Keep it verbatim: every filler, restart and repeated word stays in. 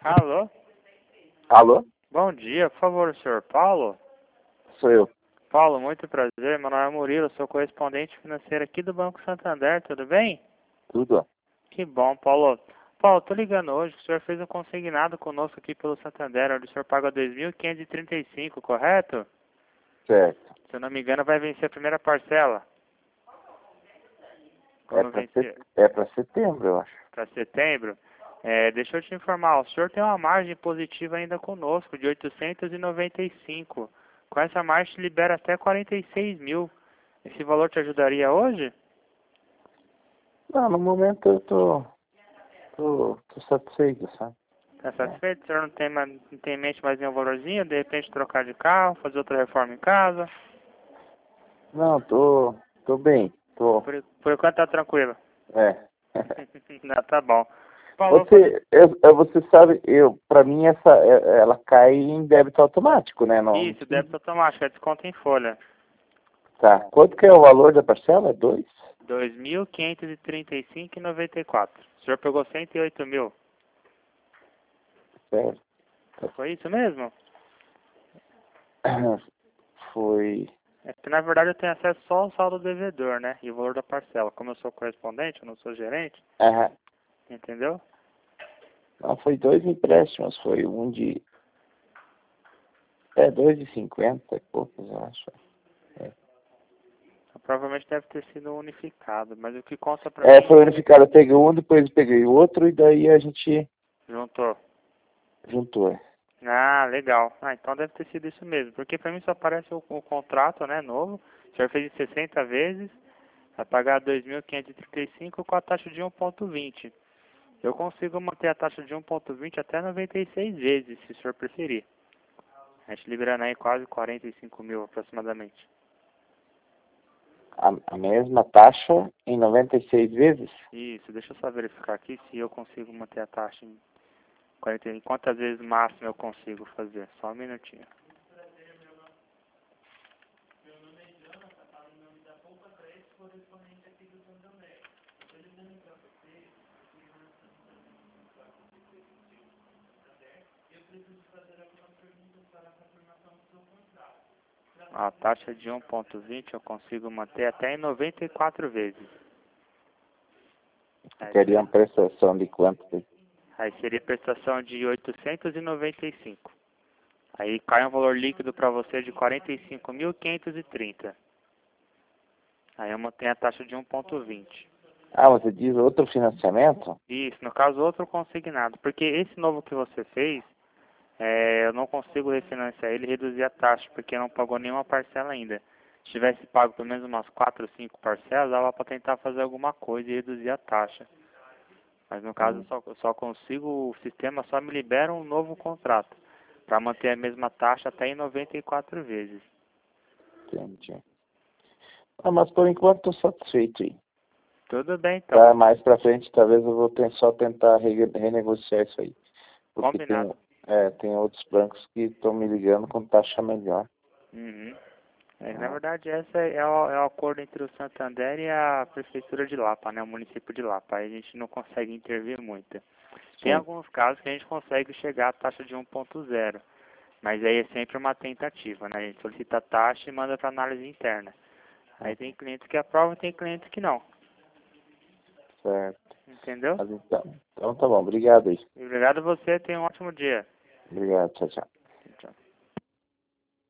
Alô? Alô? Bom dia, por favor, senhor Paulo? Sou eu. Paulo, muito prazer. Meu nome é Murilo, sou correspondente financeiro aqui do Banco Santander, tudo bem? Tudo? Que bom, Paulo. Paulo, tô ligando hoje, o senhor fez um consignado conosco aqui pelo Santander, onde o senhor paga dois mil quinhentos e trinta e cinco, correto? Certo. Se eu não me engano, vai vencer a primeira parcela. É Quando para vencer é para setembro, eu acho. para setembro, é, deixa eu te informar, o senhor tem uma margem positiva ainda conosco, de oitocentos e noventa e cinco. Com essa margem, te libera até quarenta e seis mil. Esse valor te ajudaria hoje? Não, no momento eu tô, tô, tô satisfeito, sabe? Tá É. satisfeito? O senhor não tem, ma- não tem em mente mais nenhum valorzinho? De repente trocar de carro, fazer outra reforma em casa? Não, tô, tô bem. Tô, Por, por enquanto tá tranquilo. é. Não, tá bom. Paulo, vou fazer... Você, eu, eu- você sabe, eu, para mim essa, é- ela cai em débito automático, né? Não, Isso, débito automático, é desconto em folha. tá. Quanto que é o valor da parcela? Dois? dois mil quinhentos e trinta e cinco e noventa e quatro. O senhor pegou cento e oito mil. Certo. Foi isso mesmo? Foi. É que na verdade eu tenho acesso só ao saldo do devedor, né? E o valor da parcela. Como eu sou correspondente, eu não sou gerente, Aham. entendeu? Não, foi dois empréstimos, foi um de. É, dois de cinquenta e poucos, eu acho. É, Então, provavelmente deve ter sido unificado, mas o que consta pra é mim, foi unificado. Eu peguei um, depois eu peguei outro e daí a gente juntou. juntou. É. Ah, legal. Ah, então deve ter sido isso mesmo. Porque pra mim só aparece o, o contrato, né, novo. O senhor fez em sessenta vezes, vai pagar dois mil quinhentos e trinta e cinco com a taxa de um vírgula vinte. Eu consigo manter a taxa de um vírgula vinte até noventa e seis vezes, se o senhor preferir. A gente liberando aí quase quarenta e cinco mil aproximadamente. A, a mesma taxa em noventa e seis vezes? Isso, deixa eu só verificar aqui se eu consigo manter a taxa em quarenta, em quantas vezes máximo eu consigo fazer. Só um minutinho. A taxa de um vírgula vinte eu consigo manter até em noventa e quatro vezes. Aí Teria seria, uma prestação de quanto? aí seria prestação de oitocentos e noventa e cinco. Aí cai um valor líquido para você de quarenta e cinco mil quinhentos e trinta. Aí eu mantenho a taxa de um vírgula vinte. Ah, você diz outro financiamento? Isso, no caso outro consignado. Porque esse novo que você fez, é, eu não consigo refinanciar ele e reduzir a taxa, porque não pagou nenhuma parcela ainda. Se tivesse pago pelo menos umas quatro ou cinco parcelas, dava para tentar fazer alguma coisa e reduzir a taxa. Mas no caso, eu Hum, só, eu só consigo, o sistema só me libera um novo contrato, para manter a mesma taxa até em noventa e quatro vezes. entendi. Ah, mas por enquanto estou satisfeito aí. Tudo bem, então. Tá, mais pra frente talvez eu vou ter, só tentar re- renegociar isso aí. Porque Combinado. tem, é, tem outros bancos que estão me ligando com taxa melhor. Uhum. É, na Ah, verdade, essa é o, é o acordo entre o Santander e a Prefeitura de Lapa, né? O município de Lapa. Aí a gente não consegue intervir muito. Tem sim. alguns casos que a gente consegue chegar à taxa de um ponto zero, mas aí é sempre uma tentativa, né? A gente solicita a taxa e manda para análise interna. Aí tem clientes que aprovam e tem clientes que não. Certo. Entendeu? Mas então, então tá bom. Obrigado aí. Obrigado a você, tenha um ótimo dia. Obrigado. Tchau, tchau. Tchau.